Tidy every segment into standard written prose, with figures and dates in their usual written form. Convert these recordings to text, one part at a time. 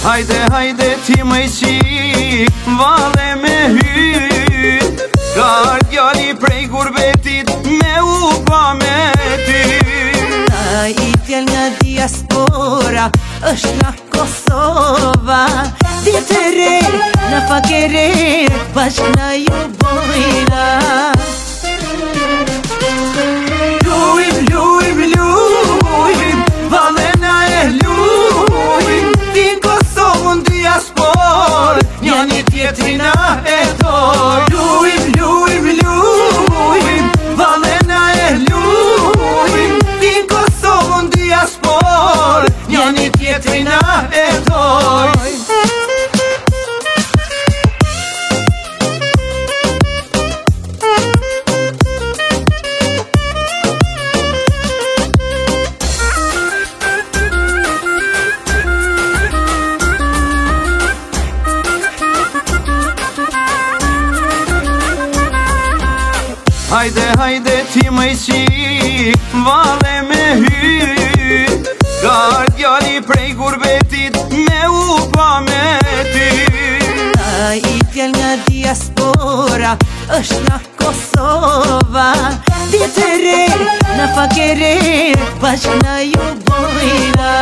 Hajde, hajde ti më qik, vale me hyt, ka djali prej gurbetit me u pa me ty. A i djel nga diaspora është nga Kosova, ditë e re, në fakere, bashk na ju bojna. Lujm, lujm, lujm, valena e lujm, ti Kosovën diaspor, njani tjetrina e dor. Lujm, lujm, lujm, valena e lujm, ti Kosovën diaspor, njani tjetrina e dor. Hajde, hajde ti më qik, vale me hyt, ka djali prej gurbetit me u pa me ty. A i djel nga diaspora është nga Kosova, ditë e re, në fakere, bashk na ju bojna.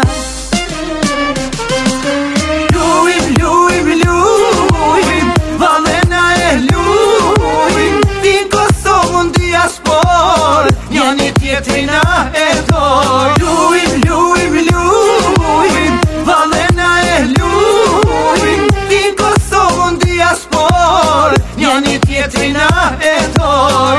Lujm, lujm, lujm, valena e lujm, ti Kosovën diaspor, njani tjetrina e dor. Lujm, lujm, lujm, valena e lujm, ti Kosovën diaspor, njani tjetrina e dor.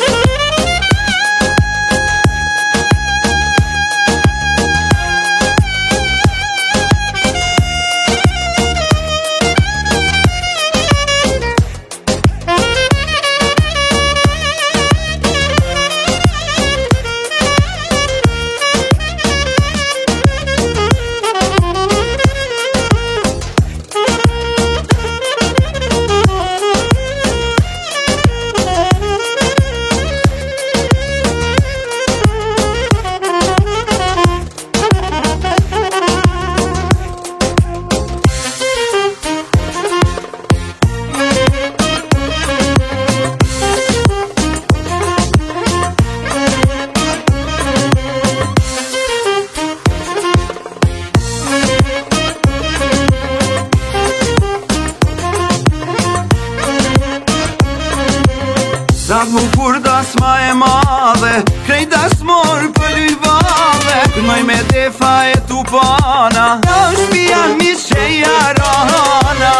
Sa bukur dasma e madhe, krej dasmor për lylvave, kënoj me defa e tupana, është pia misheja rana.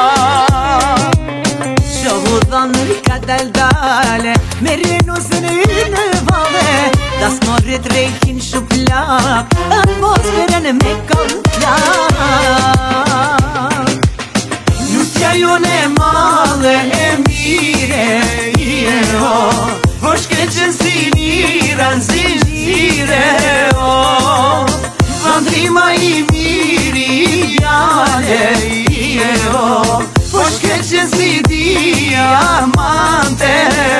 Qohu dhanë rika daldale, me renusën e në vale, dasmorit rejkin shuplak, atmosferën me kallak. Lutja jone male e mire, është keqen si lira në zinxhire, vandrima i miri i jale, është keqen si diamante.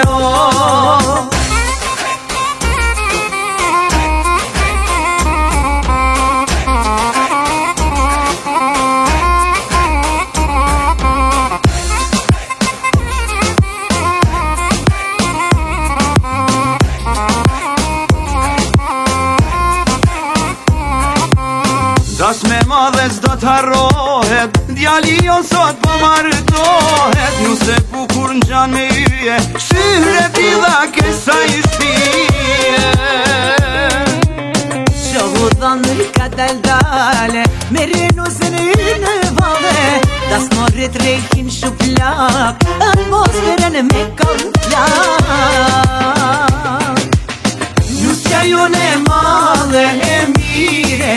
Dash me madhe s'do t'harrohet, djali jo sot po martohet, ju se bukur n'gjan me yje, shyre tila kesa i shpije. Qohu dhanë rika daldale, me renusën e në vale, dasmorit rejkin shuplak, atmosferën me kallak. Lutja jone male e mire,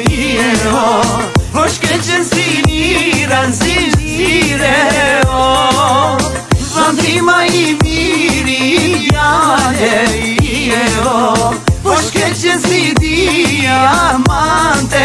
është keqen si lira në zinxhire, vandrima i miri i jale, është keqen si diamante.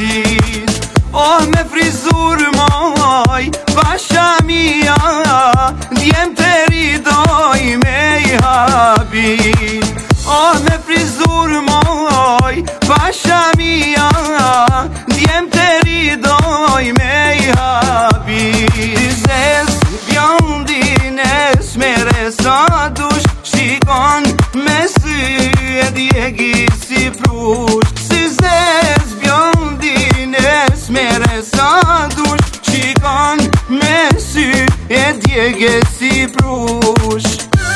djegësit. Oh, me frizur moj, pasha mia, djem të ridoj me I habit. Oh, me frizur moj, pasha mia, djem të ridoj me I habit. Zez, bjondin e smere sa dush, shikon me sy e djegi si prush. Si zez, bjondin e smere sa dush, shikon me sy e djegi si prush.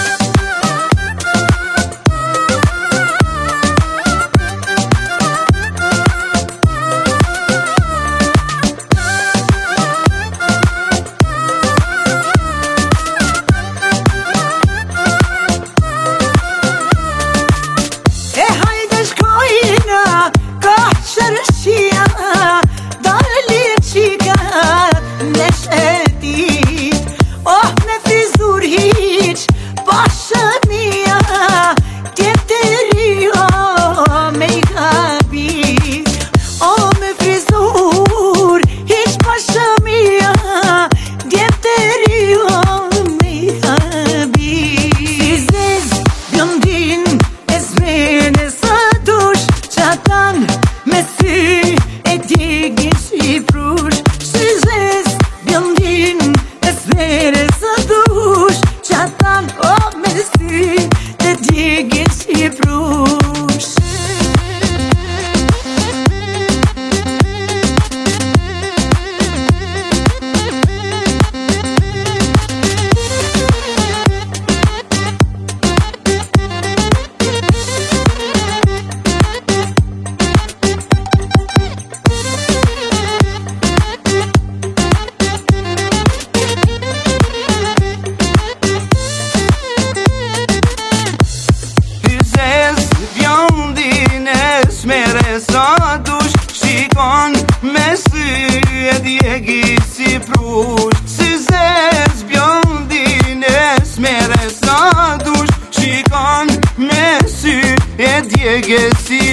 Sa dush, shikon me sy e djegi si prush. Si zez, bjondin e smere sa dush, shikon me sy e djegi si